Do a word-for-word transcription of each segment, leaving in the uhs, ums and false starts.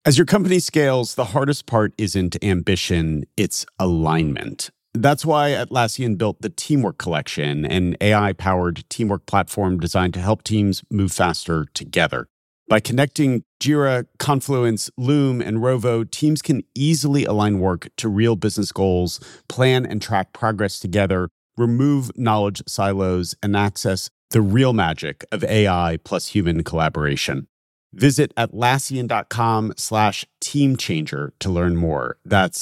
As your company scales, the hardest part isn't ambition, it's alignment. That's why Atlassian built the Teamwork Collection, an A I-powered teamwork platform designed to help teams move faster together. By connecting Jira, Confluence, Loom, and Rovo, teams can easily align work to real business goals, plan and track progress together, remove knowledge silos, and access the real magic of A I plus human collaboration. Visit Atlassian.com slash team changer to learn more. That's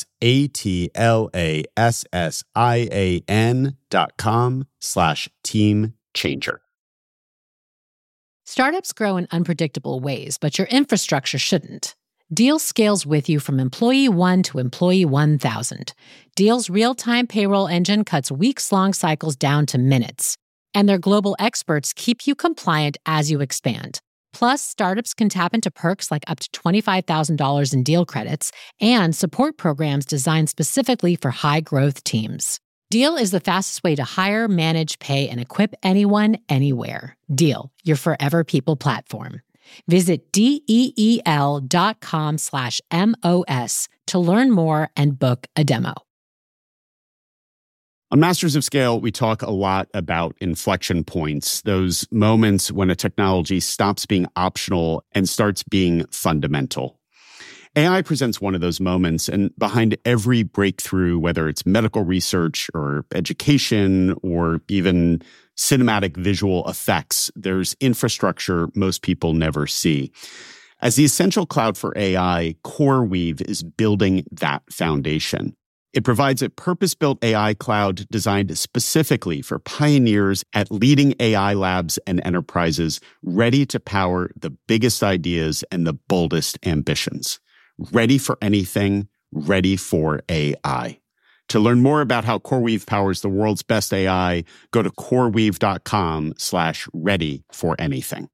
A-T-L-A-S-S-I-A-N dot com slash team changer. Startups grow in unpredictable ways, but your infrastructure shouldn't. Deel scales with you from employee one to employee one thousand. Deel's real-time payroll engine cuts weeks-long cycles down to minutes. And their global experts keep you compliant as you expand. Plus, startups can tap into perks like up to twenty-five thousand dollars in Deel credits and support programs designed specifically for high-growth teams. Deel is the fastest way to hire, manage, pay, and equip anyone, anywhere. Deel, your forever people platform. Visit deel.com slash MOS to learn more and book a demo. On Masters of Scale, we talk a lot about inflection points, those moments when a technology stops being optional and starts being fundamental. A I presents one of those moments, and behind every breakthrough, whether it's medical research or education or even cinematic visual effects, there's infrastructure most people never see. As the essential cloud for A I, CoreWeave is building that foundation. It provides a purpose-built A I cloud designed specifically for pioneers at leading A I labs and enterprises ready to power the biggest ideas and the boldest ambitions. Ready for anything, ready for A I. To learn more about how CoreWeave powers the world's best A I, go to coreweave.com slash ready for anything.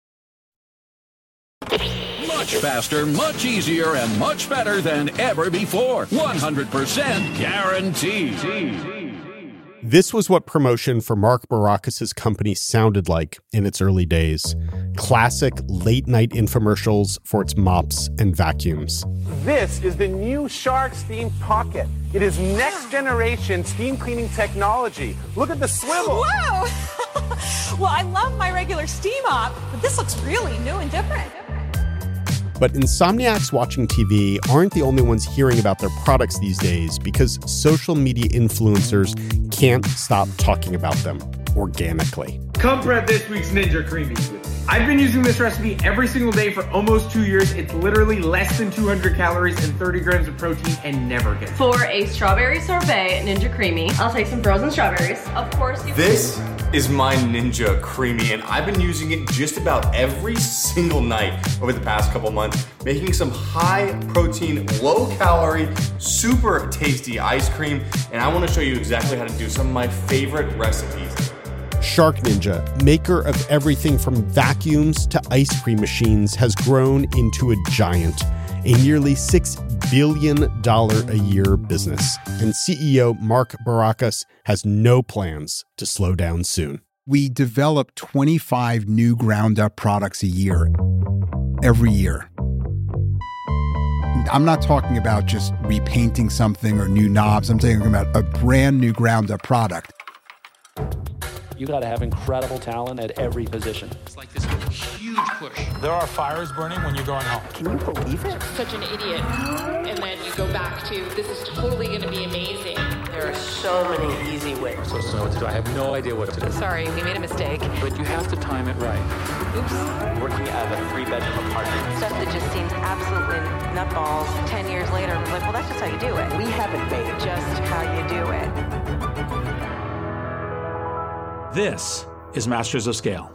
Much faster, much easier, and much better than ever before. one hundred percent guaranteed. This was what promotion for Mark Baracus' company sounded like in its early days. Classic late-night infomercials for its mops and vacuums. This is the new Shark Steam Pocket. It is next-generation steam cleaning technology. Look at the swivel. Whoa! Well, I love my regular steam mop, but this looks really new and different. But insomniacs watching T V aren't the only ones hearing about their products these days because social media influencers can't stop talking about them organically. Come prep this week's Ninja Creamy. I've been using this recipe every single day for almost two years. It's literally less than two hundred calories and thirty grams of protein and never gets. For a strawberry sorbet Ninja Creamy, I'll take some frozen strawberries. Of course, you This is my Ninja Creamy, and I've been using it just about every single night over the past couple months, making some high-protein, low-calorie, super tasty ice cream, and I want to show you exactly how to do some of my favorite recipes. Shark Ninja, maker of everything from vacuums to ice cream machines, has grown into a giant, a nearly six billion dollars a year business. And C E O Mark Baracus has no plans to slow down soon. We develop twenty-five new ground-up products a year, every year. I'm not talking about just repainting something or new knobs. I'm talking about a brand new ground-up product. You got to have incredible talent at every position. It's like this huge push. There are fires burning when you're going home. Can you believe it? Such an idiot. And then you go back to, this is totally going to be amazing. There are so many easy ways. I'm supposed to know what to do. I have no idea what to do. Sorry, we made a mistake. But you have to time it right. Oops. Working out of a three-bedroom apartment. Stuff that just seems absolutely nutballs. Ten years later, I was like, well, that's just how you do it. We haven't made just how you do it. This is Masters of Scale.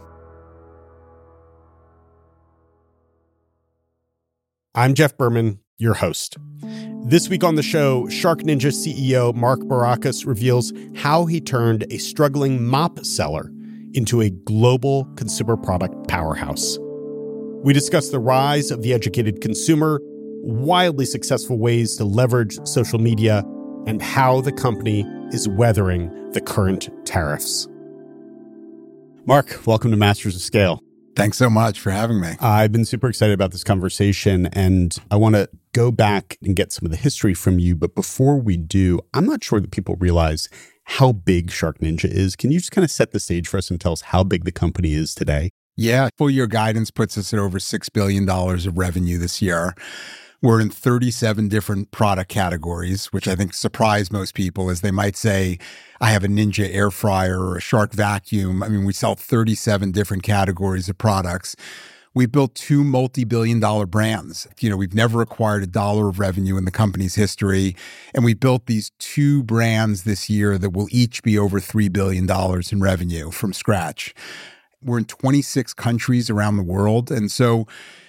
I'm Jeff Berman, your host. This week on the show, Shark Ninja C E O Mark Baracus reveals how he turned a struggling mop seller into a global consumer product powerhouse. We discuss the rise of the educated consumer, wildly successful ways to leverage social media, and how the company is weathering the current tariffs. Mark, welcome to Masters of Scale. Thanks so much for having me. I've been super excited about this conversation, and I want to go back and get some of the history from you. But before we do, I'm not sure that people realize how big Shark Ninja is. Can you just kind of set the stage for us and tell us how big the company is today? Yeah, full year guidance puts us at over six billion dollars of revenue this year. We're in thirty-seven different product categories, which I think surprise most people, as they might say, I have a Ninja air fryer or a Shark vacuum. I mean, we sell thirty-seven different categories of products. We built two multi-billion dollar brands. You know, we've never acquired a dollar of revenue in the company's history. And we built these two brands this year that will each be over three billion dollars in revenue from scratch. We're in twenty-six countries around the world. And so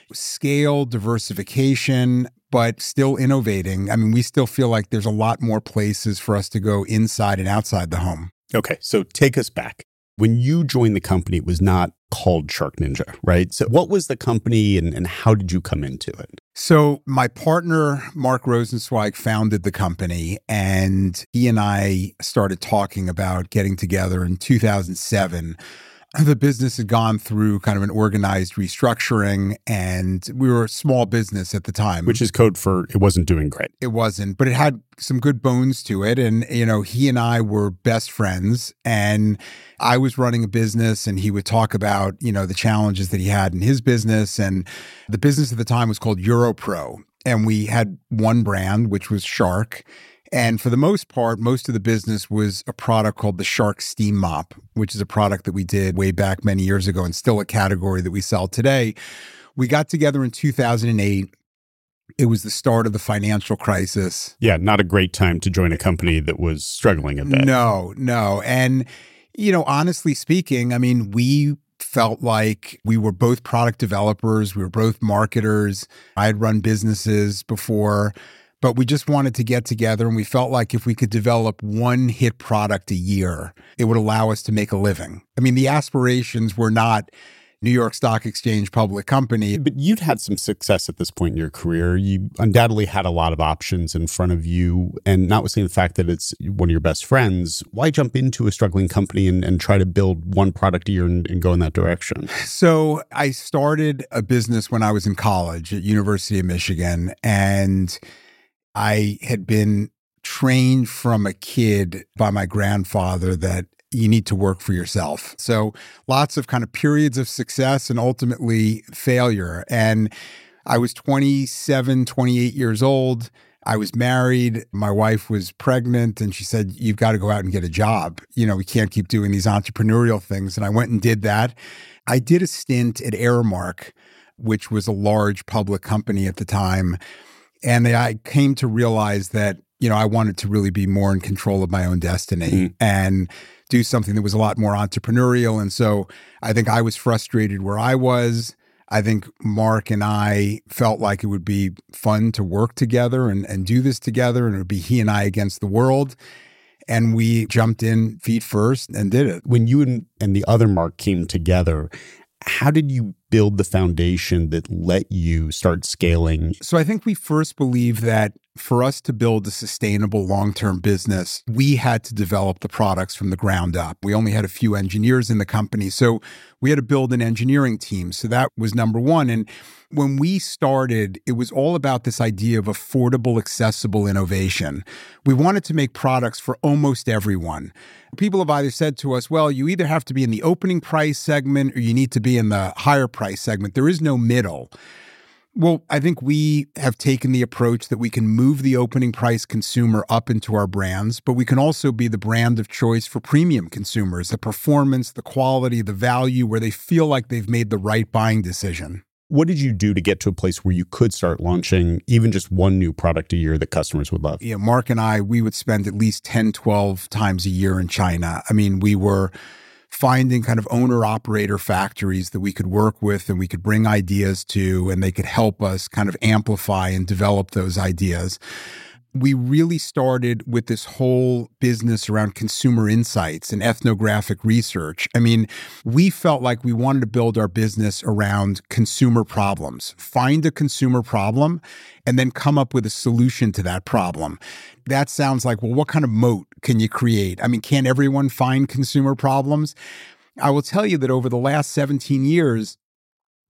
scale, diversification, but still innovating. I mean, we still feel like there's a lot more places for us to go inside and outside the home. Okay, so take us back. When you joined the company, it was not called Shark Ninja, right? So what was the company and, and how did you come into it? So my partner, Mark Rosenzweig, founded the company, and he and I started talking about getting together in two thousand seven. The business had gone through kind of an organized restructuring, and we were a small business at the time. Which is code for it wasn't doing great. It wasn't, but it had some good bones to it. And, you know, he and I were best friends, and I was running a business, and he would talk about, you know, the challenges that he had in his business. And the business at the time was called EuroPro. And we had one brand, which was Shark. And for the most part, most of the business was a product called the Shark Steam Mop, which is a product that we did way back many years ago and still a category that we sell today. We got together in two thousand eight. It was the start of the financial crisis. Yeah, not a great time to join a company that was struggling a bit. No, no. And, you know, honestly speaking, I mean, we felt like we were both product developers. We were both marketers. I had run businesses before. But we just wanted to get together, and we felt like if we could develop one hit product a year, it would allow us to make a living. I mean, the aspirations were not New York Stock Exchange public company. But you'd had some success at this point in your career. You undoubtedly had a lot of options in front of you. And notwithstanding the fact that it's one of your best friends, why jump into a struggling company and, and try to build one product a year and, and go in that direction? So I started a business when I was in college at University of Michigan, and I had been trained from a kid by my grandfather that you need to work for yourself. So lots of kind of periods of success and ultimately failure. And I was twenty-seven, twenty-eight years old. I was married. My wife was pregnant, and she said, you've got to go out and get a job. You know, we can't keep doing these entrepreneurial things. And I went and did that. I did a stint at Aramark, which was a large public company at the time. And I came to realize that, you know, I wanted to really be more in control of my own destiny mm. and do something that was a lot more entrepreneurial. And so I think I was frustrated where I was. I think Mark and I felt like it would be fun to work together and, and do this together. And it would be he and I against the world. And we jumped in feet first and did it. When you and, and the other Mark came together, how did you build the foundation that let you start scaling? So I think we first believed that for us to build a sustainable long-term business, we had to develop the products from the ground up. We only had a few engineers in the company, so we had to build an engineering team. So that was number one. And when we started, it was all about this idea of affordable, accessible innovation. We wanted to make products for almost everyone. People have either said to us, well, you either have to be in the opening price segment or you need to be in the higher price segment. There is no middle. Well, I think we have taken the approach that we can move the opening price consumer up into our brands, but we can also be the brand of choice for premium consumers, the performance, the quality, the value, where they feel like they've made the right buying decision. What did you do to get to a place where you could start launching even just one new product a year that customers would love? Yeah, Mark and I, we would spend at least ten, twelve times a year in China. I mean, we were finding kind of owner-operator factories that we could work with and we could bring ideas to, and they could help us kind of amplify and develop those ideas. We really started with this whole business around consumer insights and ethnographic research. I mean, we felt like we wanted to build our business around consumer problems, find a consumer problem, and then come up with a solution to that problem. That sounds like, well, what kind of moat can you create? I mean, can't everyone find consumer problems? I will tell you that over the last seventeen years,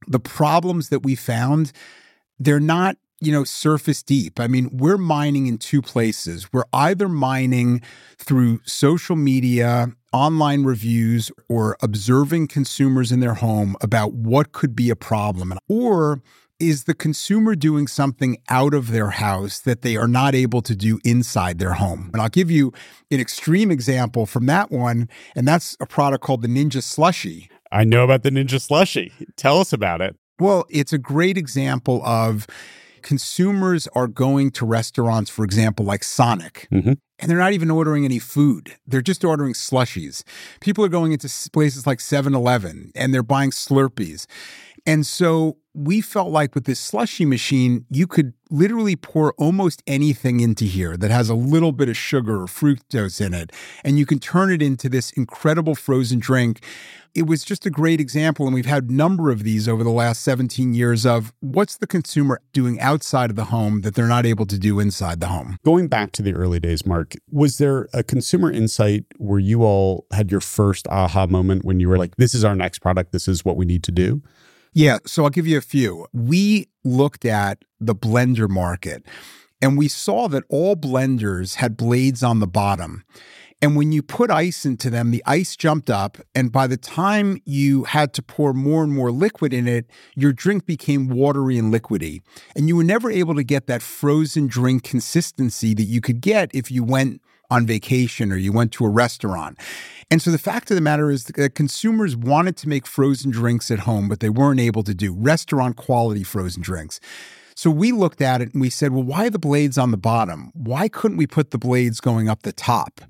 the problems that we found, they're not, you know, surface deep. I mean, we're mining in two places. We're either mining through social media, online reviews, or observing consumers in their home about what could be a problem. Or is the consumer doing something out of their house that they are not able to do inside their home? And I'll give you an extreme example from that one, and that's a product called the Ninja Slushie. I know about the Ninja Slushie. Tell us about it. Well, it's a great example of consumers are going to restaurants, for example, like Sonic, mm-hmm. and they're not even ordering any food. They're just ordering slushies. People are going into places like seven eleven, and they're buying Slurpees. And so we felt like with this slushie machine, you could literally pour almost anything into here that has a little bit of sugar or fructose in it, and you can turn it into this incredible frozen drink. It was just a great example, and we've had a number of these over the last seventeen years of what's the consumer doing outside of the home that they're not able to do inside the home. Going back to the early days, Mark, was there a consumer insight where you all had your first aha moment when you were like, this is our next product, this is what we need to do? Yeah, so I'll give you a few. We looked at the blender market, and we saw that all blenders had blades on the bottom. And when you put ice into them, the ice jumped up, and by the time you had to pour more and more liquid in it, your drink became watery and liquidy. And you were never able to get that frozen drink consistency that you could get if you went on vacation or you went to a restaurant. And so the fact of the matter is that consumers wanted to make frozen drinks at home, but they weren't able to do restaurant quality frozen drinks. So we looked at it and we said, well, why are the blades on the bottom? Why couldn't we put the blades going up the top?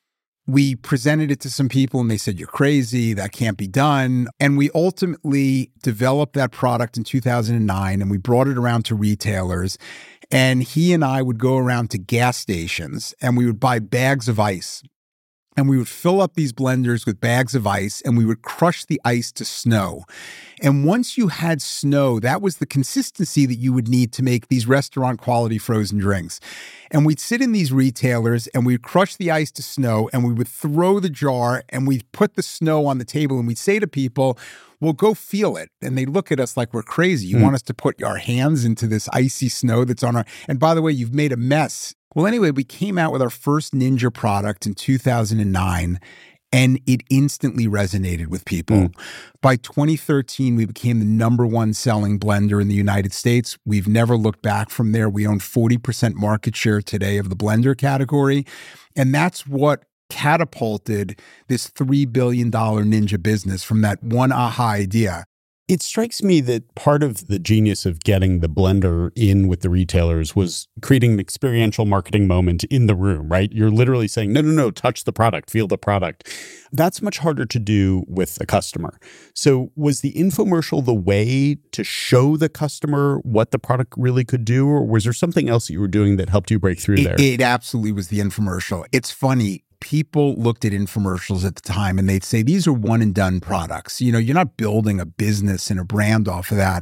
We presented it to some people and they said, you're crazy, that can't be done. And we ultimately developed that product in two thousand nine and we brought it around to retailers. And he and I would go around to gas stations and we would buy bags of ice. And we would fill up these blenders with bags of ice and we would crush the ice to snow. And once you had snow, that was the consistency that you would need to make these restaurant quality frozen drinks. And we'd sit in these retailers and we'd crush the ice to snow and we would throw the jar and we'd put the snow on the table and we'd say to people, well, go feel it. And they look at us like we're crazy. You mm. want us to put our hands into this icy snow that's on our, and by the way, you've made a mess. Well, anyway, we came out with our first Ninja product in two thousand nine, and it instantly resonated with people. Mm. By twenty thirteen, we became the number one selling blender in the United States. We've never looked back from there. We own forty percent market share today of the blender category, and that's what catapulted this three billion dollars Ninja business from that one aha idea. It strikes me that part of the genius of getting the blender in with the retailers was creating an experiential marketing moment in the room, right? You're literally saying, no, no, no, touch the product, feel the product. That's much harder to do with a customer. So was the infomercial the way to show the customer what the product really could do? Or was there something else that you were doing that helped you break through it, there? It absolutely was the infomercial. It's funny. People looked at infomercials at the time and they'd say, these are one and done products. You know, you're not building a business and a brand off of that.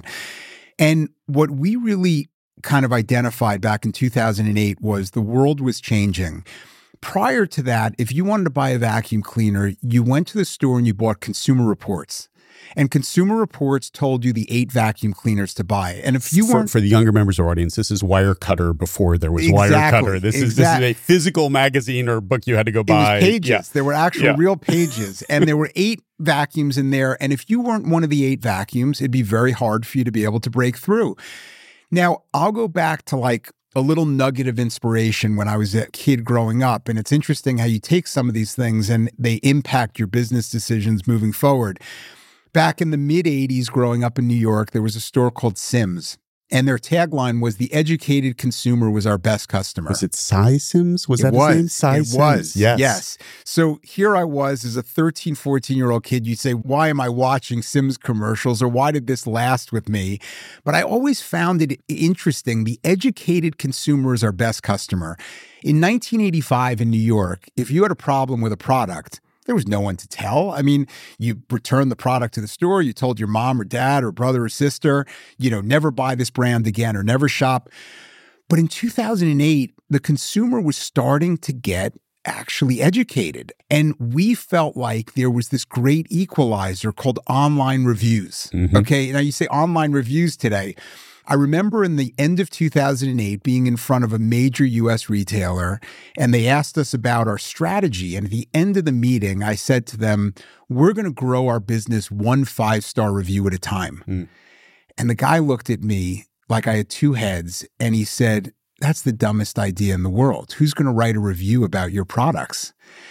And what we really kind of identified back in two thousand eight was the world was changing. Prior to that, if you wanted to buy a vacuum cleaner, you went to the store and you bought Consumer Reports. And Consumer Reports told you the eight vacuum cleaners to buy. And if you for, weren't... For the younger members of our audience, this is Wirecutter before there was exactly, Wirecutter. This, exactly. is, this is a physical magazine or book you had to go buy. It was pages. Yeah. There were actual yeah. real pages. And there were eight vacuums in there. And if you weren't one of the eight vacuums, it'd be very hard for you to be able to break through. Now, I'll go back to like a little nugget of inspiration when I was a kid growing up. And it's interesting how you take some of these things and they impact your business decisions moving forward. Back in the mid eighties, growing up in New York, there was a store called Sims. And their tagline was, the educated consumer was our best customer. Was it Cy Sims? Was it that was. his name? Cy it Sims. was. Yes. Yes. So here I was as a thirteen, fourteen-year-old kid. You'd say, why am I watching Sims commercials? Or why did this last with me? But I always found it interesting. The educated consumer is our best customer. In nineteen eighty-five in New York, if you had a problem with a product, there was no one to tell. I mean, you returned the product to the store. You told your mom or dad or brother or sister, you know, never buy this brand again or never shop. But in two thousand eight, the consumer was starting to get actually educated. And we felt like there was this great equalizer called online reviews. Mm-hmm. Okay. Now you say online reviews today. I remember in the end of two thousand eight being in front of a major U S retailer, and they asked us about our strategy. And at the end of the meeting, I said to them, we're going to grow our business one five-star review at a time. Mm. And the guy looked at me like I had two heads, and he said, that's the dumbest idea in the world. Who's going to write a review about your products?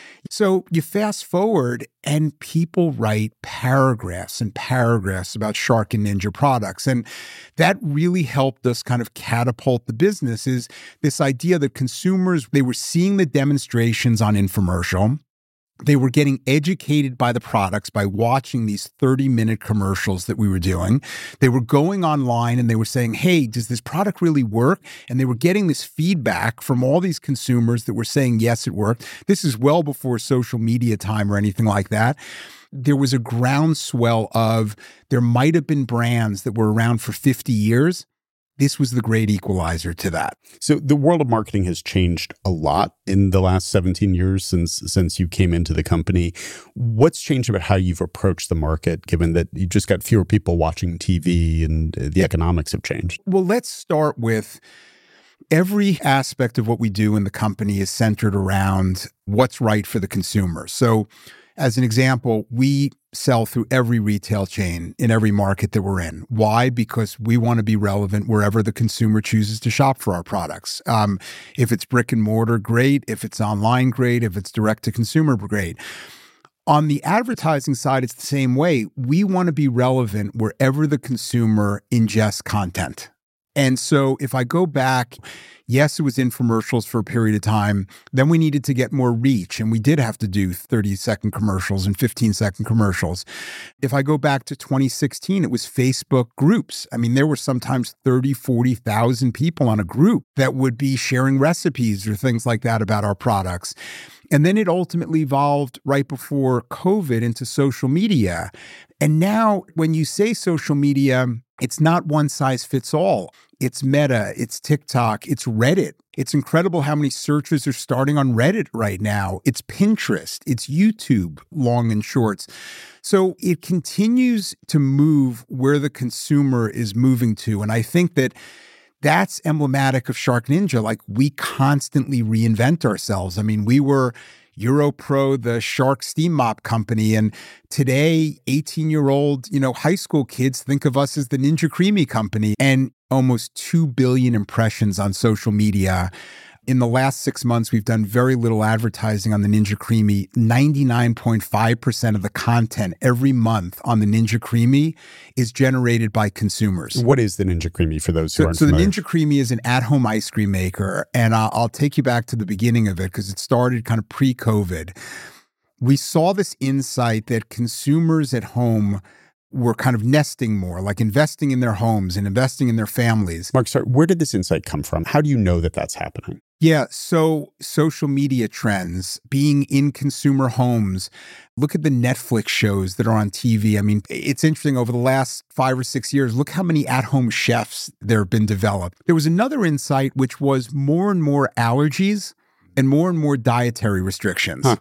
So you fast forward and people write paragraphs and paragraphs about Shark and Ninja products. And that really helped us kind of catapult the business, is this idea that consumers, they were seeing the demonstrations on infomercial. They were getting educated by the products by watching these thirty-minute commercials that we were doing. They were going online and they were saying, hey, does this product really work? And they were getting this feedback from all these consumers that were saying, yes, it worked. This is well before social media time or anything like that. There was a groundswell of, there might have been brands that were around for fifty years. This was the great equalizer to that. So the world of marketing has changed a lot in the last seventeen years since since you came into the company. What's changed about how you've approached the market, given that you just got fewer people watching T V and the economics have changed? Well, let's start with every aspect of what we do in the company is centered around what's right for the consumer. So as an example, we sell through every retail chain in every market that we're in. Why? Because we want to be relevant wherever the consumer chooses to shop for our products. Um, if it's brick and mortar, great. If it's online, great. If it's direct to consumer, great. On the advertising side, it's the same way. We want to be relevant wherever the consumer ingests content. And so if I go back, yes, it was infomercials for a period of time. Then we needed to get more reach, and we did have to do thirty-second commercials and fifteen-second commercials. If I go back to twenty sixteen, it was Facebook groups. I mean, there were sometimes thirty, forty thousand people on a group that would be sharing recipes or things like that about our products. And then it ultimately evolved right before COVID into social media. And now when you say social media, it's not one size fits all. It's Meta, it's TikTok, it's Reddit. It's incredible how many searches are starting on Reddit right now. It's Pinterest, it's YouTube, long and shorts. So it continues to move where the consumer is moving to. And I think that that's emblematic of Shark Ninja. Like, we constantly reinvent ourselves. I mean, we were EuroPro, the Shark steam mop company. And today, eighteen-year-old, you know, high school kids think of us as the Ninja Creami company. And almost two billion impressions on social media. In the last six months, we've done very little advertising on the Ninja Creami. ninety-nine point five percent of the content every month on the Ninja Creami is generated by consumers. What is the Ninja Creami for those who so, aren't so familiar? So the Ninja Creami is an at-home ice cream maker. And I'll, I'll take you back to the beginning of it because it started kind of pre-COVID. We saw this insight that consumers at home were kind of nesting more, like investing in their homes and investing in their families. Mark, sorry, where did this insight come from? How do you know that that's happening? Yeah, so social media trends, being in consumer homes. Look at the Netflix shows that are on T V. I mean, it's interesting. Over the last five or six years, look how many at-home chefs there have been developed. There was another insight, which was more and more allergies and more and more dietary restrictions. Huh.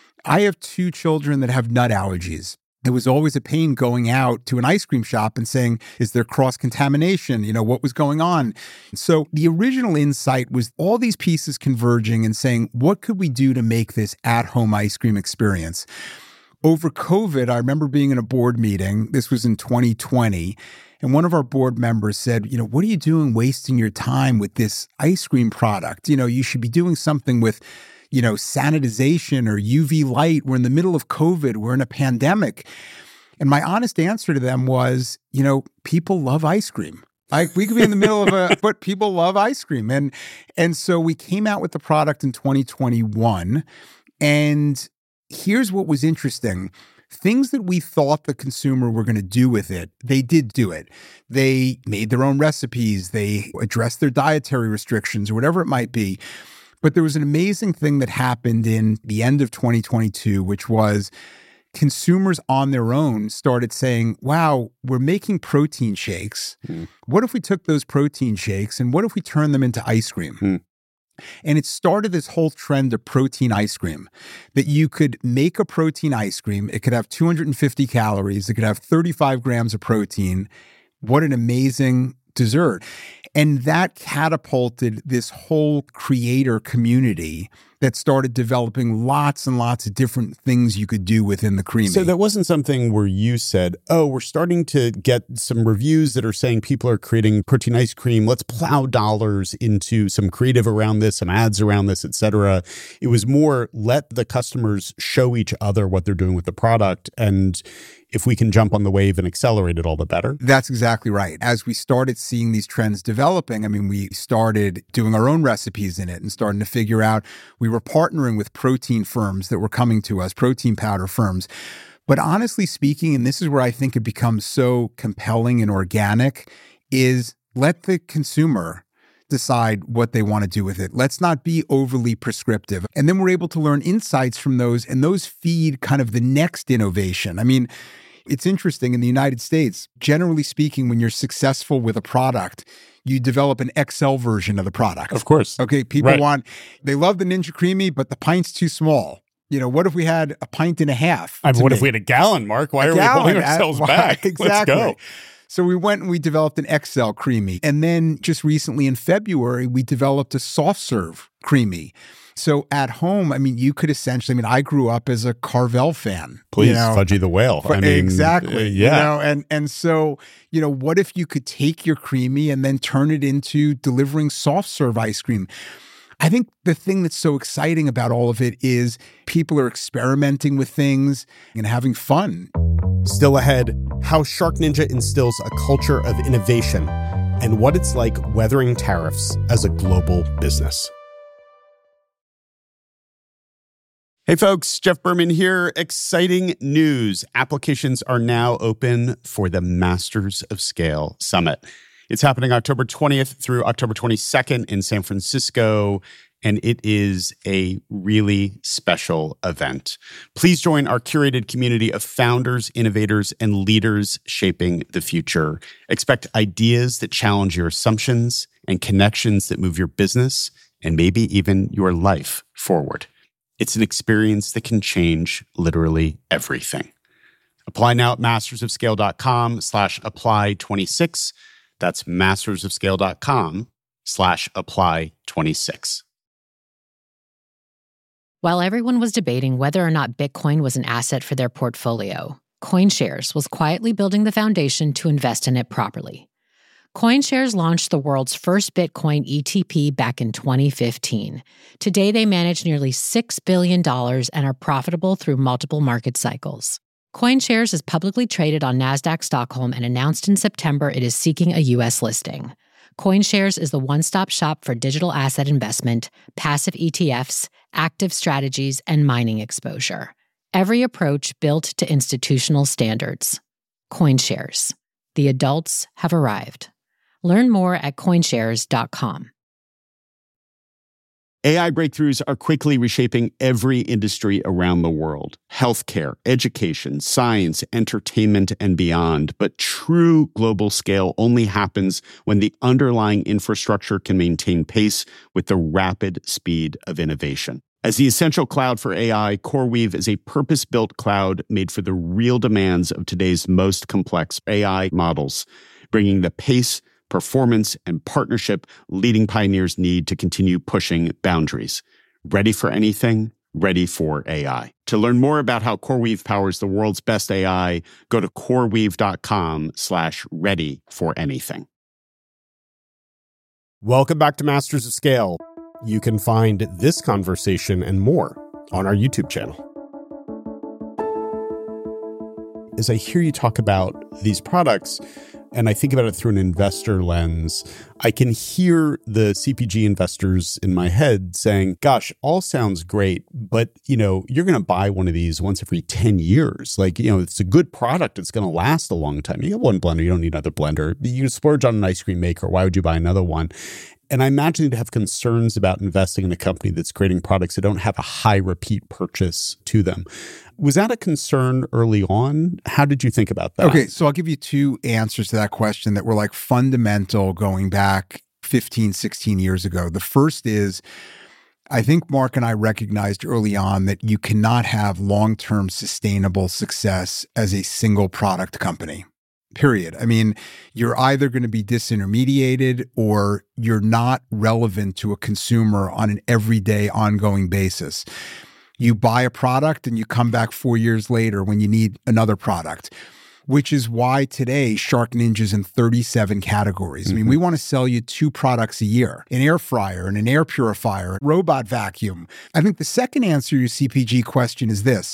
I have two children that have nut allergies. It was always a pain going out to an ice cream shop and saying, is there cross-contamination? You know, what was going on? So the original insight was all these pieces converging and saying, what could we do to make this at-home ice cream experience? Over COVID, I remember being in a board meeting. This was in twenty twenty. And one of our board members said, you know, what are you doing wasting your time with this ice cream product? You know, you should be doing something with, you know, sanitization or U V light. We're in the middle of COVID. We're in a pandemic. And my honest answer to them was, you know, people love ice cream. Like, we could be in the middle of a, but people love ice cream. And, and so we came out with the product in twenty twenty-one. And here's what was interesting. Things that we thought the consumer were going to do with it, they did do it. They made their own recipes. They addressed their dietary restrictions or whatever it might be. But there was an amazing thing that happened in the end of twenty twenty-two, which was consumers on their own started saying, wow, we're making protein shakes. Mm. What if we took those protein shakes and what if we turned them into ice cream? Mm. And it started this whole trend of protein ice cream, that you could make a protein ice cream. It could have two hundred fifty calories. It could have thirty-five grams of protein. What an amazing dessert. And that catapulted this whole creator community that started developing lots and lots of different things you could do within the Creamy. So that wasn't something where you said, oh, we're starting to get some reviews that are saying people are creating protein ice cream. Let's plow dollars into some creative around this, some ads around this, et cetera. It was more let the customers show each other what they're doing with the product. And if we can jump on the wave and accelerate it, all the better. That's exactly right. As we started seeing these trends developing, I mean, we started doing our own recipes in it and starting to figure out, we were partnering with protein firms that were coming to us, protein powder firms. But honestly speaking, and this is where I think it becomes so compelling and organic, is let the consumer decide what they want to do with it. Let's not be overly prescriptive. And then we're able to learn insights from those, and those feed kind of the next innovation. I mean, it's interesting in the United States, generally speaking, when you're successful with a product, you develop an X L version of the product. Of course. Okay, people Right. want, they love the Ninja Creamy, but the pint's too small. You know, what if we had a pint and a half? I mean, to what if make? we had a gallon, Mark? Why A are gallon, we holding ourselves uh, back? Exactly. Let's go. So we went and we developed an X L Creamy. And then just recently in February, we developed a soft serve Creamy. So at home, I mean, you could essentially, I mean, I grew up as a Carvel fan. Please, you know, Fudgy the Whale. I mean, exactly. uh, yeah. You know, and, and so, you know, what if you could take your Creamy and then turn it into delivering soft serve ice cream? I think the thing that's so exciting about all of it is people are experimenting with things and having fun. Still ahead, how Shark Ninja instills a culture of innovation and what it's like weathering tariffs as a global business. Hey folks, Jeff Berman here. Exciting news. Applications are now open for the Masters of Scale Summit. It's happening October twentieth through October twenty-second in San Francisco, and it is a really special event. Please join our curated community of founders, innovators, and leaders shaping the future. Expect ideas that challenge your assumptions and connections that move your business and maybe even your life forward. It's an experience that can change literally everything. Apply now at mastersofscale.com slash apply 26. That's mastersofscale.com slash apply 26. While everyone was debating whether or not Bitcoin was an asset for their portfolio, CoinShares was quietly building the foundation to invest in it properly. CoinShares launched the world's first Bitcoin E T P back in twenty fifteen. Today, they manage nearly six billion dollars and are profitable through multiple market cycles. CoinShares is publicly traded on NASDAQ Stockholm and announced in September it is seeking a U S listing. CoinShares is the one-stop shop for digital asset investment, passive E T Fs, active strategies, and mining exposure. Every approach built to institutional standards. CoinShares. The adults have arrived. Learn more at coinshares dot com. A I breakthroughs are quickly reshaping every industry around the world. Healthcare, education, science, entertainment, and beyond. But true global scale only happens when the underlying infrastructure can maintain pace with the rapid speed of innovation. As the essential cloud for A I, CoreWeave is a purpose-built cloud made for the real demands of today's most complex A I models, bringing the pace, performance, and partnership leading pioneers need to continue pushing boundaries. Ready for anything? Ready for A I. To learn more about how CoreWeave powers the world's best A I, go to coreweave.com slash ready for anything. Welcome back to Masters of Scale. You can find this conversation and more on our YouTube channel. As I hear you talk about these products, and I think about it through an investor lens, I can hear the C P G investors in my head saying, gosh, all sounds great, but you know, you're going to buy one of these once every ten years. Like, you know, it's a good product. It's going to last a long time. You got one blender. You don't need another blender. You splurge on an ice cream maker. Why would you buy another one? And I imagine you'd have concerns about investing in a company that's creating products that don't have a high repeat purchase to them. Was that a concern early on? How did you think about that? Okay, so I'll give you two answers to that question that were like fundamental going back fifteen, sixteen years ago. The first is, I think Mark and I recognized early on that you cannot have long-term sustainable success as a single product company, period. I mean, you're either going to be disintermediated or you're not relevant to a consumer on an everyday, ongoing basis. You buy a product and you come back four years later when you need another product, which is why today SharkNinja's in thirty-seven categories. Mm-hmm. I mean, we want to sell you two products a year, an air fryer and an air purifier, robot vacuum. I think the second answer to your C P G question is this.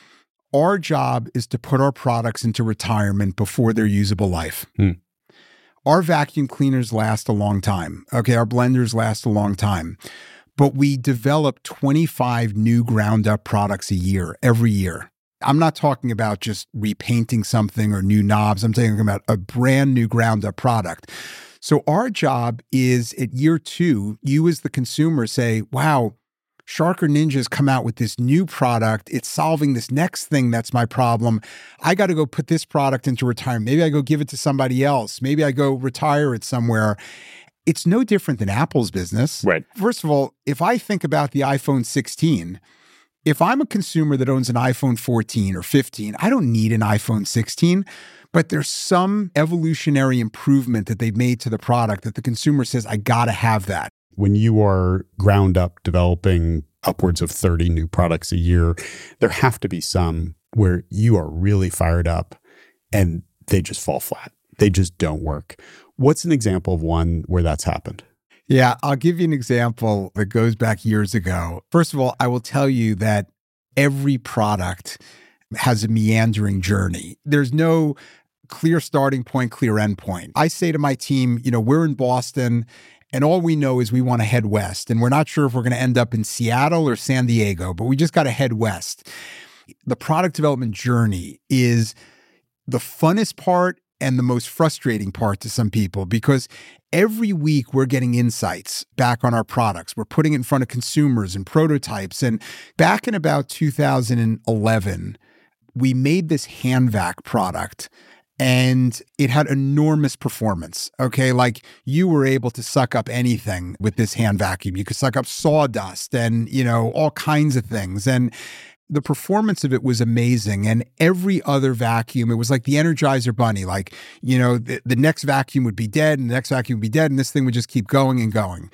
Our job is to put our products into retirement before their usable life. Mm. Our vacuum cleaners last a long time. Okay, our blenders last a long time. But we develop twenty-five new ground up products a year, every year. I'm not talking about just repainting something or new knobs. I'm talking about a brand new ground up product. So our job is at year two, you as the consumer say, wow, Shark or Ninja has come out with this new product. It's solving this next thing that's my problem. I got to go put this product into retirement. Maybe I go give it to somebody else. Maybe I go retire it somewhere. It's no different than Apple's business. Right. First of all, if I think about the iPhone sixteen, if I'm a consumer that owns an iPhone fourteen or fifteen, I don't need an iPhone sixteen, but there's some evolutionary improvement that they've made to the product that the consumer says, I got to have that. When you are ground up developing upwards of thirty new products a year, there have to be some where you are really fired up and they just fall flat. They just don't work. What's an example of one where that's happened? Yeah, I'll give you an example that goes back years ago. First of all, I will tell you that every product has a meandering journey. There's no clear starting point, clear end point. I say to my team, you know, we're in Boston and all we know is we want to head west. And we're not sure if we're going to end up in Seattle or San Diego, but we just got to head west. The product development journey is the funnest part and the most frustrating part to some people, because every week we're getting insights back on our products. We're putting it in front of consumers and prototypes. And back in about two thousand eleven, we made this hand vac product and it had enormous performance. Okay. Like you were able to suck up anything with this hand vacuum. You could suck up sawdust and, you know, all kinds of things. And the performance of it was amazing. And every other vacuum, it was like the Energizer Bunny. Like, you know, the, the next vacuum would be dead and the next vacuum would be dead. And this thing would just keep going and going.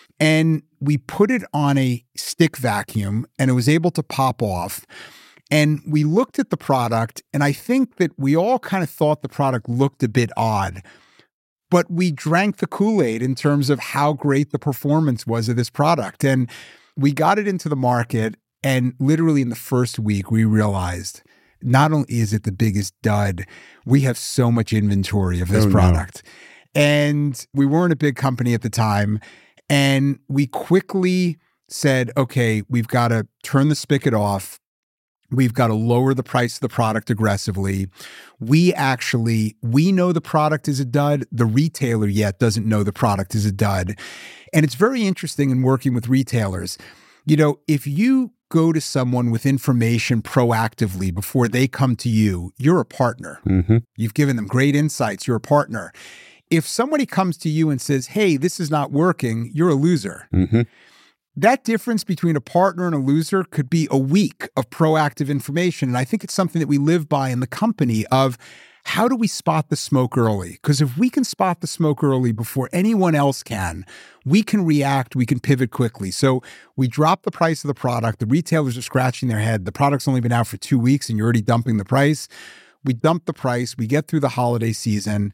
And we put it on a stick vacuum and it was able to pop off. And we looked at the product, and I think that we all kind of thought the product looked a bit odd, but we drank the Kool-Aid in terms of how great the performance was of this product. And we got it into the market, and literally in the first week, we realized not only is it the biggest dud, we have so much inventory of this oh, product. No. And we weren't a big company at the time, and we quickly said, okay, we've got to turn the spigot off. We've got to lower the price of the product aggressively. We actually, we know the product is a dud. The retailer yet doesn't know the product is a dud. And it's very interesting in working with retailers. You know, if you go to someone with information proactively before they come to you, you're a partner. Mm-hmm. You've given them great insights. You're a partner. If somebody comes to you and says, hey, this is not working, you're a loser. Mm-hmm. That difference between a partner and a loser could be a week of proactive information. And I think it's something that we live by in the company of how do we spot the smoke early? Because if we can spot the smoke early before anyone else can, we can react, we can pivot quickly. So we drop the price of the product. The retailers are scratching their head. The product's only been out for two weeks and you're already dumping the price. We dump the price. We get through the holiday season.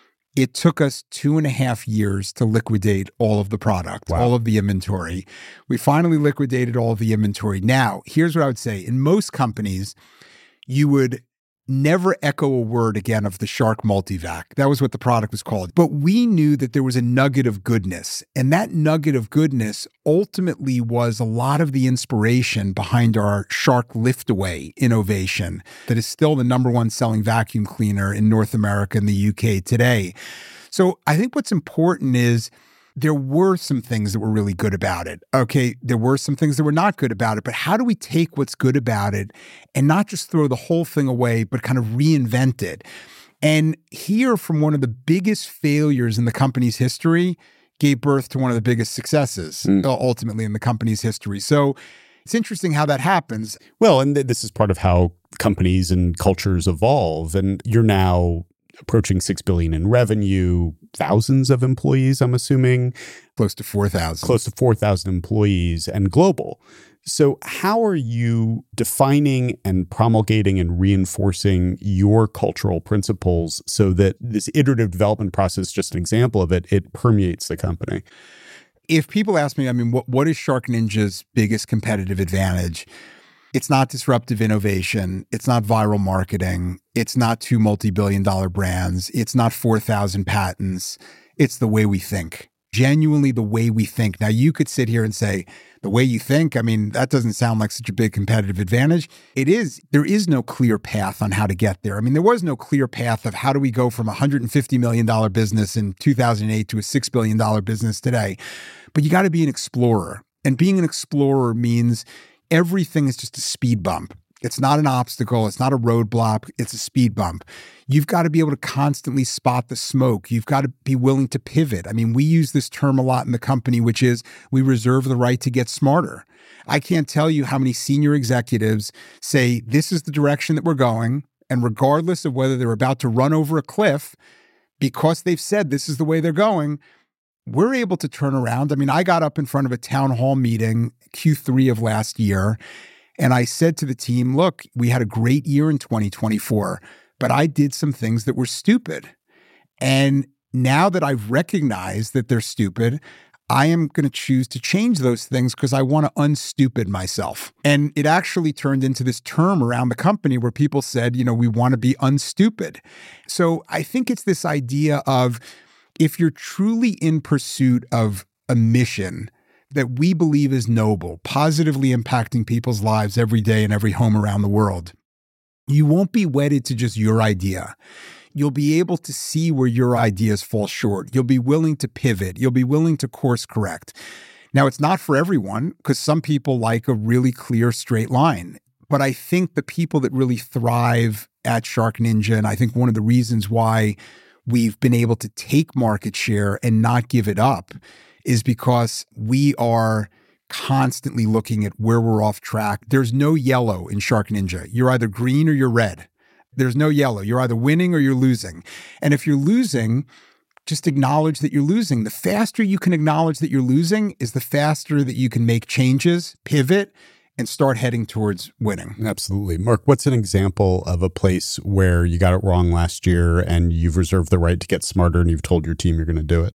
It took us two and a half years to liquidate all of the product, wow. all of the inventory. We finally liquidated all of the inventory. Now, here's what I would say. In most companies, you would never echo a word again of the Shark Multivac. That was what the product was called. But we knew that there was a nugget of goodness. And that nugget of goodness ultimately was a lot of the inspiration behind our Shark Liftaway innovation that is still the number one selling vacuum cleaner in North America and the U K today. So I think what's important is there were some things that were really good about it. Okay, there were some things that were not good about it, but how do we take what's good about it and not just throw the whole thing away, but kind of reinvent it? And here, from one of the biggest failures in the company's history, gave birth to one of the biggest successes mm. ultimately in the company's history. So it's interesting how that happens. Well, and th- this is part of how companies and cultures evolve. And you're now approaching six billion dollars in revenue, thousands of employees, I'm assuming. Close to four thousand. Close to four thousand employees and global. So how are you defining and promulgating and reinforcing your cultural principles so that this iterative development process, just an example of it, it permeates the company? If people ask me, I mean, what, what is SharkNinja's biggest competitive advantage? It's not disruptive innovation. It's not viral marketing. It's not two multi-billion dollar brands. It's not four thousand patents. It's the way we think. Genuinely the way we think. Now, you could sit here and say, the way you think, I mean, that doesn't sound like such a big competitive advantage. It is. There is no clear path on how to get there. I mean, there was no clear path of how do we go from a one hundred fifty million dollars business in two thousand eight to a six billion dollars business today. But you got to be an explorer. And being an explorer means everything is just a speed bump. It's not an obstacle. It's not a roadblock. It's a speed bump. You've got to be able to constantly spot the smoke. You've got to be willing to pivot. I mean, we use this term a lot in the company, which is we reserve the right to get smarter. I can't tell you how many senior executives say, this is the direction that we're going. And regardless of whether they're about to run over a cliff, because they've said this is the way they're going, we're able to turn around. I mean, I got up in front of a town hall meeting Q three of last year, and I said to the team, look, we had a great year in twenty twenty-four, but I did some things that were stupid. And now that I've recognized that they're stupid, I am going to choose to change those things because I want to unstupid myself. And it actually turned into this term around the company where people said, you know, we want to be unstupid. So I think it's this idea of if you're truly in pursuit of a mission that we believe is noble, positively impacting people's lives every day in every home around the world, you won't be wedded to just your idea. You'll be able to see where your ideas fall short. You'll be willing to pivot. You'll be willing to course correct. Now, it's not for everyone because some people like a really clear straight line. But I think the people that really thrive at SharkNinja, and I think one of the reasons why we've been able to take market share and not give it up is because we are constantly looking at where we're off track. There's no yellow in SharkNinja. You're either green or you're red. There's no yellow. You're either winning or you're losing. And if you're losing, just acknowledge that you're losing. The faster you can acknowledge that you're losing is the faster that you can make changes, pivot, and start heading towards winning. Absolutely. Mark, what's an example of a place where you got it wrong last year and you've reserved the right to get smarter and you've told your team you're going to do it?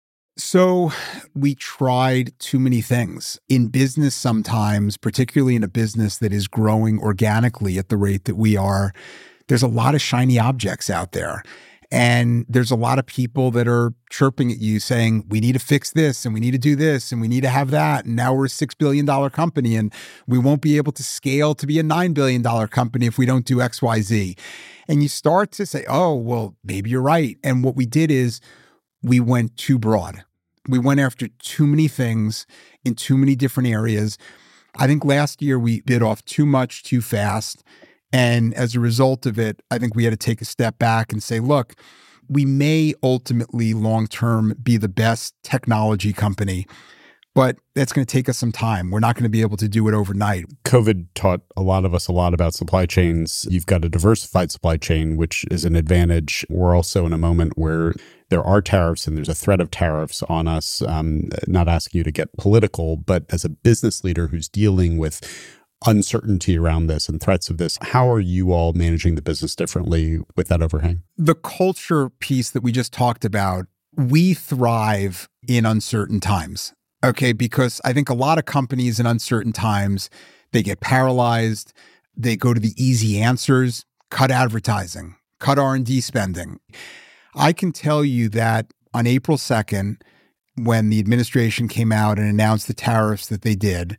So we tried too many things. In business sometimes, particularly in a business that is growing organically at the rate that we are, there's a lot of shiny objects out there. And there's a lot of people that are chirping at you saying, we need to fix this and we need to do this and we need to have that. And now we're a six billion dollars company and we won't be able to scale to be a nine billion dollars company if we don't do X, Y, Z. And you start to say, oh, well, maybe you're right. And what we did is we went too broad. We went after too many things in too many different areas. I think last year we bit off too much too fast. And as a result of it, I think we had to take a step back and say, look, we may ultimately long-term be the best technology company, but that's going to take us some time. We're not going to be able to do it overnight. COVID taught a lot of us a lot about supply chains. You've got a diversified supply chain, which is an advantage. We're also in a moment where there are tariffs and there's a threat of tariffs on us. Um, not asking you to get political, but as a business leader who's dealing with uncertainty around this and threats of this, how are you all managing the business differently with that overhang? The culture piece that we just talked about, we thrive in uncertain times. Okay, because I think a lot of companies in uncertain times, they get paralyzed, they go to the easy answers, cut advertising, cut R and D spending. I can tell you that on April second, when the administration came out and announced the tariffs that they did,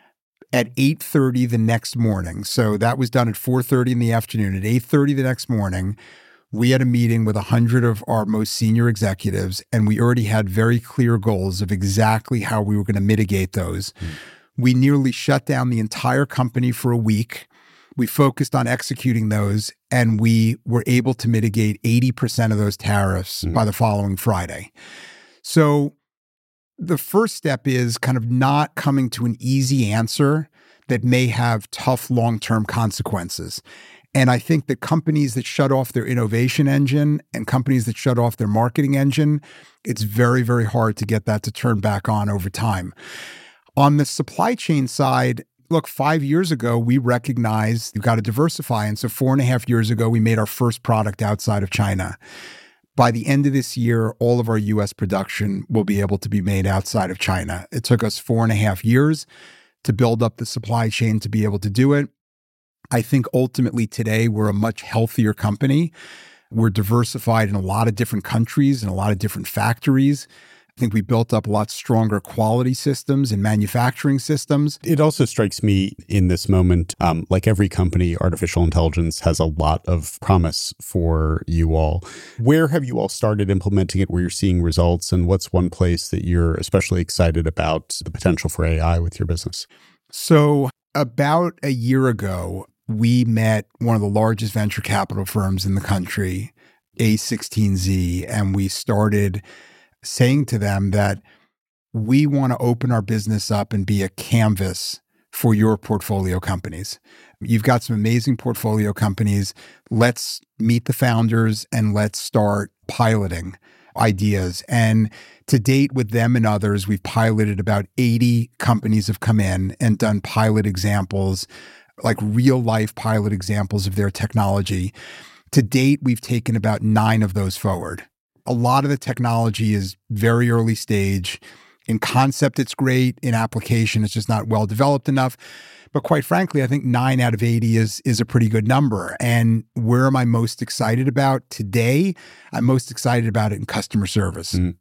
at eight thirty the next morning, so that was done at four thirty in the afternoon, at eight thirty the next morning, we had a meeting with one hundred of our most senior executives, and we already had very clear goals of exactly how we were going to mitigate those. Mm. We nearly shut down the entire company for a week. We focused on executing those, and we were able to mitigate eighty percent of those tariffs mm. by the following Friday. So The first step is kind of not coming to an easy answer that may have tough long-term consequences. And I think that companies that shut off their innovation engine and companies that shut off their marketing engine, it's very, very hard to get that to turn back on over time. On the supply chain side, look, five years ago, we recognized you've got to diversify. And so four and a half years ago, we made our first product outside of China. By the end of this year, all of our U S production will be able to be made outside of China. It took us four and a half years to build up the supply chain to be able to do it. I think ultimately today, we're a much healthier company. We're diversified in a lot of different countries and a lot of different factories. I think we built up a lot stronger quality systems and manufacturing systems. It also strikes me in this moment, um, like every company, artificial intelligence has a lot of promise for you all. Where have you all started implementing it, where you're seeing results, and what's one place that you're especially excited about the potential for A I with your business? So about a year ago, we met one of the largest venture capital firms in the country, A sixteen Z, and we started saying to them that we want to open our business up and be a canvas for your portfolio companies. You've got some amazing portfolio companies. Let's meet the founders and let's start piloting ideas. And to date, with them and others, we've piloted about eighty companies have come in and done pilot examples, like real life pilot examples of their technology. To date, we've taken about nine of those forward. A lot of the technology is very early stage. In concept, it's great. In application, it's just not well developed enough. But quite frankly, I think nine out of eighty is, is a pretty good number. And where am I most excited about today? I'm most excited about it in customer service. Mm.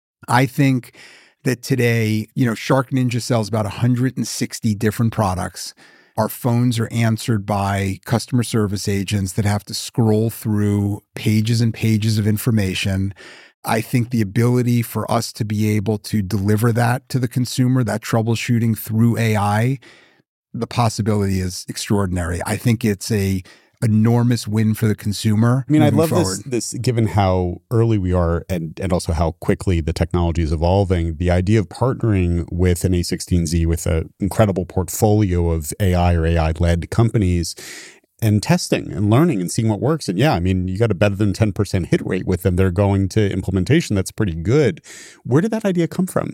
I think that today, you know, SharkNinja sells about one hundred sixty different products. Our phones are answered by customer service agents that have to scroll through pages and pages of information. I think the ability for us to be able to deliver that to the consumer, that troubleshooting through A I, the possibility is extraordinary. I think it's a enormous win for the consumer. I mean, I love forward. this, this, given how early we are and, and also how quickly the technology is evolving, the idea of partnering with an A sixteen Z with an incredible portfolio of A I or A I-led companies and testing and learning and seeing what works. And yeah, I mean, you got a better than ten percent hit rate with them. They're going to implementation. That's pretty good. Where did that idea come from?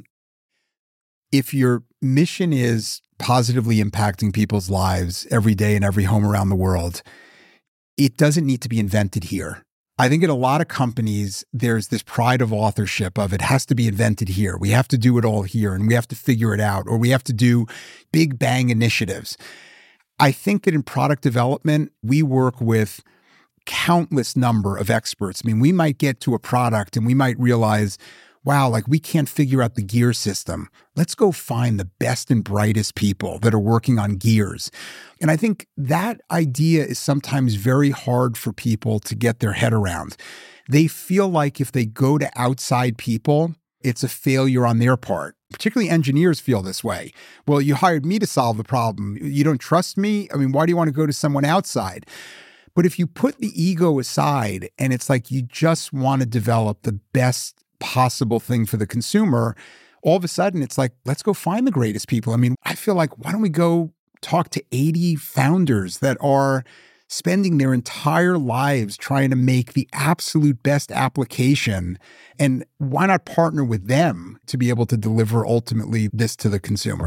If your mission is positively impacting people's lives every day in every home around the world, it doesn't need to be invented here. I think in a lot of companies, there's this pride of authorship of it has to be invented here. We have to do it all here and we have to figure it out, or we have to do big bang initiatives. I think that in product development, we work with countless number of experts. I mean, we might get to a product and we might realize, wow, like we can't figure out the gear system. Let's go find the best and brightest people that are working on gears. And I think that idea is sometimes very hard for people to get their head around. They feel like if they go to outside people, it's a failure on their part. Particularly engineers feel this way. Well, you hired me to solve the problem. You don't trust me? I mean, why do you want to go to someone outside? But if you put the ego aside and it's like you just want to develop the best possible thing for the consumer, all of a sudden it's like, let's go find the greatest people. I mean, I feel like, why don't we go talk to eighty founders that are spending their entire lives trying to make the absolute best application, and why not partner with them to be able to deliver ultimately this to the consumer?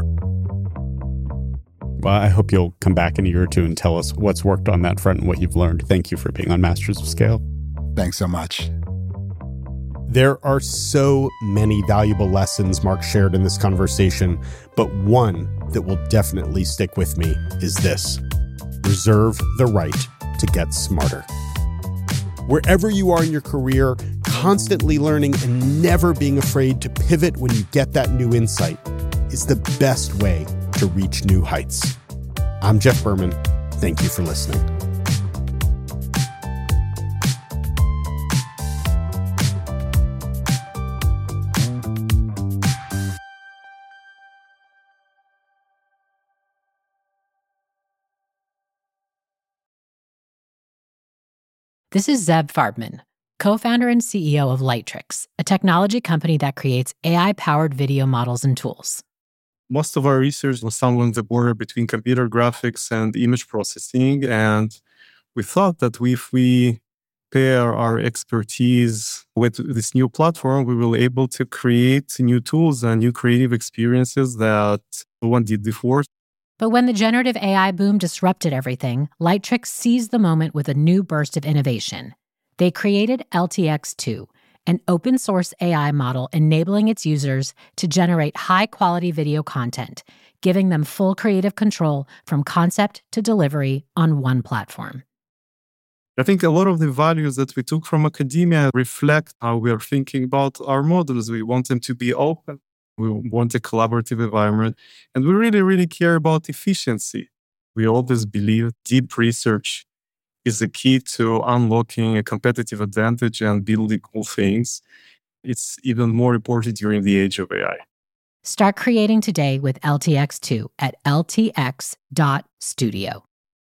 Well, I hope you'll come back in a year or two and tell us what's worked on that front and what you've learned. Thank you for being on Masters of Scale. Thanks so much. There are so many valuable lessons Mark shared in this conversation, but one that will definitely stick with me is this: reserve the right to get smarter. Wherever you are in your career, constantly learning and never being afraid to pivot when you get that new insight is the best way to reach new heights. I'm Jeff Berman. Thank you for listening. This is Zeb Farbman. co-founder and C E O of Lightricks, a technology company that creates A I-powered video models and tools. Most of our research was along the border between computer graphics and image processing, and we thought that if we pair our expertise with this new platform, we will be able to create new tools and new creative experiences that no one did before. But when the generative A I boom disrupted everything, Lightricks seized the moment with a new burst of innovation. They created L T X two, an open-source A I model enabling its users to generate high-quality video content, giving them full creative control from concept to delivery on one platform. I think a lot of the values that we took from academia reflect how we are thinking about our models. We want them to be open. We want a collaborative environment. And we really, really care about efficiency. We always believe deep research is the key to unlocking a competitive advantage and building cool things. It's even more important during the age of A I. Start creating today with L T X two at L T X dot studio.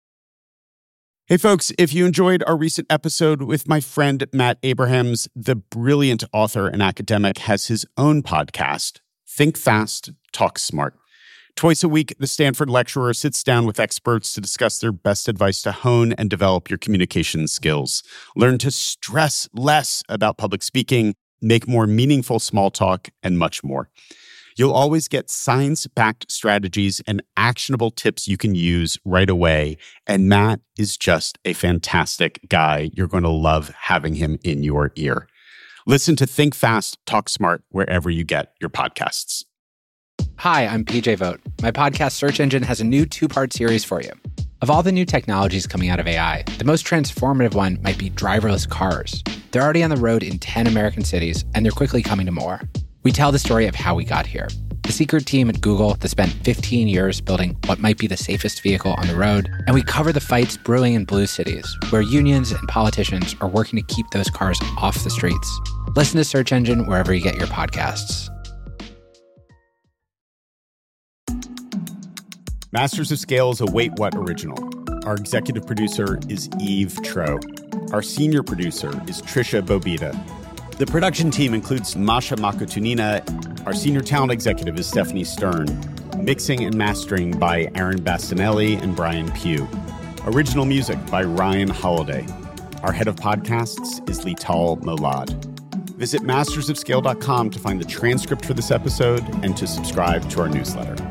Hey, folks, if you enjoyed our recent episode with my friend Matt Abrahams, the brilliant author and academic has his own podcast, Think Fast, Talk Smart. Twice a week, the Stanford lecturer sits down with experts to discuss their best advice to hone and develop your communication skills. Learn to stress less about public speaking, make more meaningful small talk, and much more. You'll always get science-backed strategies and actionable tips you can use right away. And Matt is just a fantastic guy. You're going to love having him in your ear. Listen to Think Fast, Talk Smart wherever you get your podcasts. Hi, I'm P J Vogt. My podcast Search Engine has a new two-part series for you. Of all the new technologies coming out of A I, the most transformative one might be driverless cars. They're already on the road in ten American cities, and they're quickly coming to more. We tell the story of how we got here. The secret team at Google that spent fifteen years building what might be the safest vehicle on the road, and we cover the fights brewing in blue cities, where unions and politicians are working to keep those cars off the streets. Listen to Search Engine wherever you get your podcasts. Masters of Scale is a Wait What original. Our executive producer is Eve Tro. Our senior producer is Trisha Bobita. The production team includes Masha Makotunina. Our senior talent executive is Stephanie Stern. Mixing and mastering by Aaron Bastinelli and Brian Pugh. Original music by Ryan Holiday. Our head of podcasts is Lital Molad. Visit masters of scale dot com to find the transcript for this episode and to subscribe to our newsletter.